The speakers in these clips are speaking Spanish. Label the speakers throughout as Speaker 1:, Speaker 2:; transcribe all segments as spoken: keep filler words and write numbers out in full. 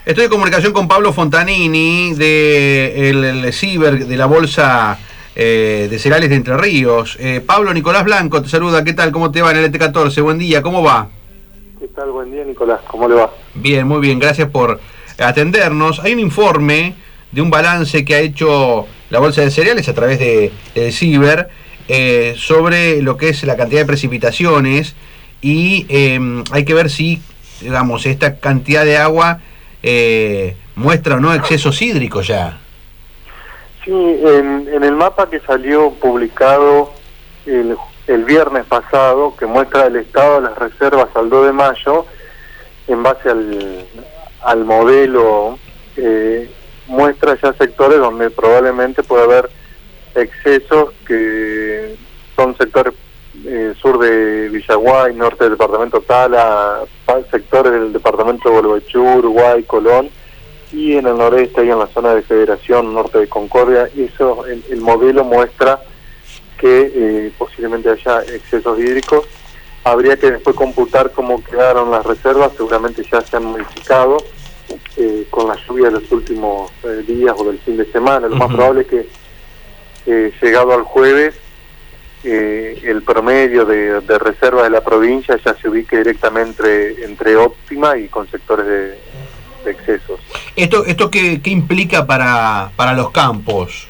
Speaker 1: Estoy en comunicación con Pablo Fontanini de el, el Ciber de la Bolsa eh, de Cereales de Entre Ríos. Eh, Pablo, Nicolás Blanco te saluda. ¿Qué tal? ¿Cómo te va en el E T catorce? Buen día, ¿cómo va?
Speaker 2: ¿Qué tal? Buen día, Nicolás. ¿Cómo le va?
Speaker 1: Bien, muy bien. Gracias por atendernos. Hay un informe de un balance que ha hecho la Bolsa de Cereales a través de, de Ciber eh, sobre lo que es la cantidad de precipitaciones y eh, hay que ver si, digamos, esta cantidad de agua Eh, muestra o no excesos hídricos ya.
Speaker 2: Sí, en, en el mapa que salió publicado el, el viernes pasado, que muestra el estado de las reservas al dos de mayo, en base al, al modelo, eh, muestra ya sectores donde probablemente puede haber excesos, que son sectores eh, sur de Villaguay, norte del departamento Tala, sectores del departamento de Bolivechú, Uruguay, Colón, y en el noreste y en la zona de Federación, norte de Concordia. Eso, el, el modelo muestra que eh, posiblemente haya excesos hídricos. Habría que después computar cómo quedaron las reservas, seguramente ya se han modificado eh, con la lluvia de los últimos eh, días o del fin de semana. Lo uh-huh. más probable es que eh, llegado al jueves Eh, el promedio de, de reserva de la provincia ya se ubique directamente entre, entre óptima y con sectores de, de excesos.
Speaker 1: ¿Esto esto qué, qué implica para, para los campos?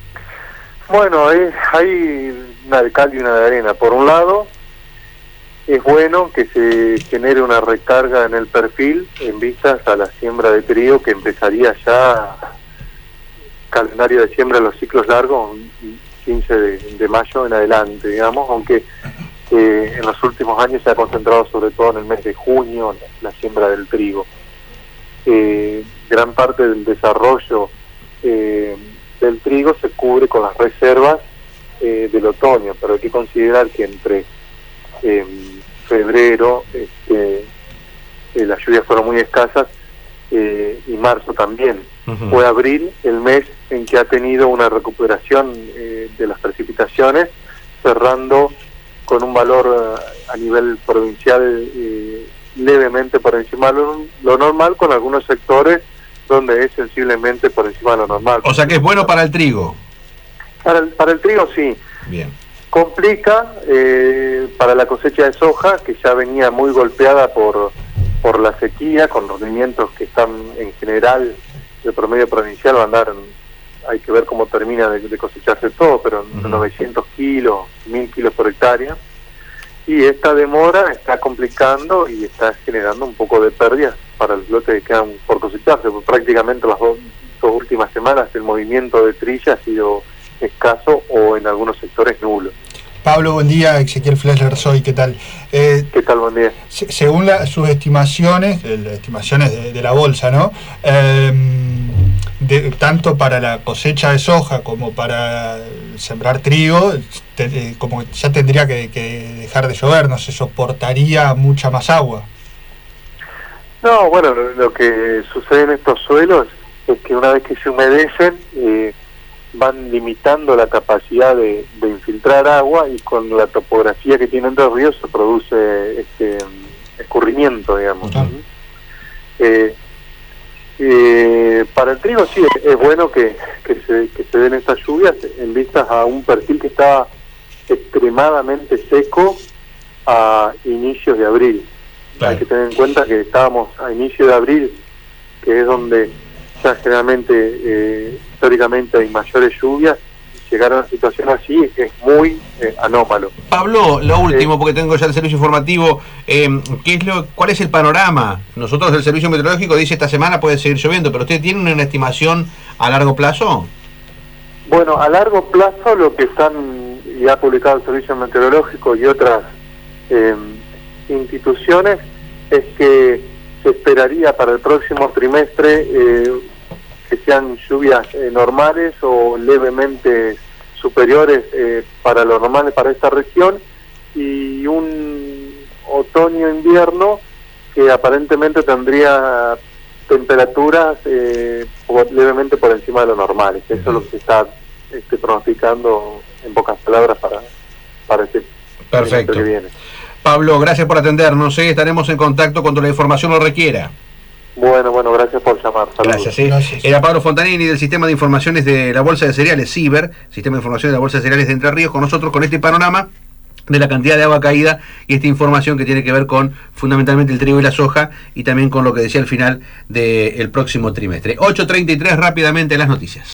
Speaker 2: Bueno, es, hay una de cal y una de arena. Por un lado, es bueno que se genere una recarga en el perfil en vistas a la siembra de trigo, que empezaría ya calendario de siembra de los ciclos largos, quince de mayo en adelante, digamos, aunque eh, en los últimos años se ha concentrado sobre todo en el mes de junio la, la siembra del trigo. Eh, gran parte del desarrollo eh, del trigo se cubre con las reservas eh, del otoño, pero hay que considerar que entre eh, febrero este, eh, las lluvias fueron muy escasas eh, y marzo también. Uh-huh. Fue abril el mes en que ha tenido una recuperación eh, de las precipitaciones, cerrando con un valor uh, a nivel provincial eh, levemente por encima de lo, lo normal, con algunos sectores donde es sensiblemente por encima de lo normal.
Speaker 1: O sea que es bueno para el trigo.
Speaker 2: Para el, para el trigo sí.
Speaker 1: Bien.
Speaker 2: Complica eh, para la cosecha de soja, que ya venía muy golpeada por, por la sequía, con rendimientos que están en general de promedio provincial, va a andar, hay que ver cómo termina de, de cosecharse todo, pero uh-huh. novecientos kilos, mil kilos por hectárea, y esta demora está complicando y está generando un poco de pérdidas para los lotes que quedan por cosecharse, porque prácticamente las dos, dos últimas semanas el movimiento de trilla ha sido escaso o en algunos sectores nulo.
Speaker 3: Pablo, buen día. Ezequiel Flesler soy, ¿qué tal?
Speaker 2: Eh, ¿Qué tal? Buen día.
Speaker 3: Se, según la, sus estimaciones, eh, las estimaciones de, de la bolsa, ¿no? Eh, de, tanto para la cosecha de soja como para sembrar trigo, te, eh, como ya tendría que, que dejar de llover, no se soportaría mucha más agua.
Speaker 2: No, bueno, lo, lo que sucede en estos suelos es que una vez que se humedecen, eh, van limitando la capacidad de, de infiltrar agua, y con la topografía que tiene Entre Ríos se produce este escurrimiento, digamos. Uh-huh. eh, eh, para el trigo sí es, es bueno que, que, se, que se den estas lluvias en vistas a un perfil que está extremadamente seco a inicios de abril. Claro. Hay que tener en cuenta que estábamos a inicio de abril, que es donde ya generalmente eh, históricamente hay mayores lluvias. Llegar a una situación así es muy eh, anómalo.
Speaker 1: Pablo, lo último, eh, porque tengo ya el servicio informativo, eh, ¿qué es lo, ¿cuál es el panorama? Nosotros el servicio meteorológico dice esta semana puede seguir lloviendo, pero ¿usted tiene una estimación a largo plazo?
Speaker 2: Bueno, a largo plazo lo que están, y ha publicado el servicio meteorológico y otras eh, instituciones, es que se esperaría para el próximo trimestre eh, que sean lluvias eh, normales o levemente superiores eh, para lo normal para esta región, y un otoño-invierno que aparentemente tendría temperaturas eh, levemente por encima de lo normal. Eso es lo que se está este, pronosticando en pocas palabras para, para este
Speaker 1: Perfecto.
Speaker 2: que viene.
Speaker 1: Pablo, gracias por atendernos, ¿eh? Estaremos en contacto cuando la información lo requiera.
Speaker 2: Bueno, bueno, gracias por llamar. Omar. Saludos.
Speaker 1: Gracias, ¿sí?
Speaker 3: Gracias.
Speaker 1: Era Pablo Fontanini del Sistema de Informaciones de la Bolsa de Cereales, CIBER, Sistema de Informaciones de la Bolsa de Cereales de Entre Ríos, con nosotros con este panorama de la cantidad de agua caída y esta información que tiene que ver con fundamentalmente el trigo y la soja y también con lo que decía al final del próximo trimestre. ocho treinta y tres rápidamente las noticias.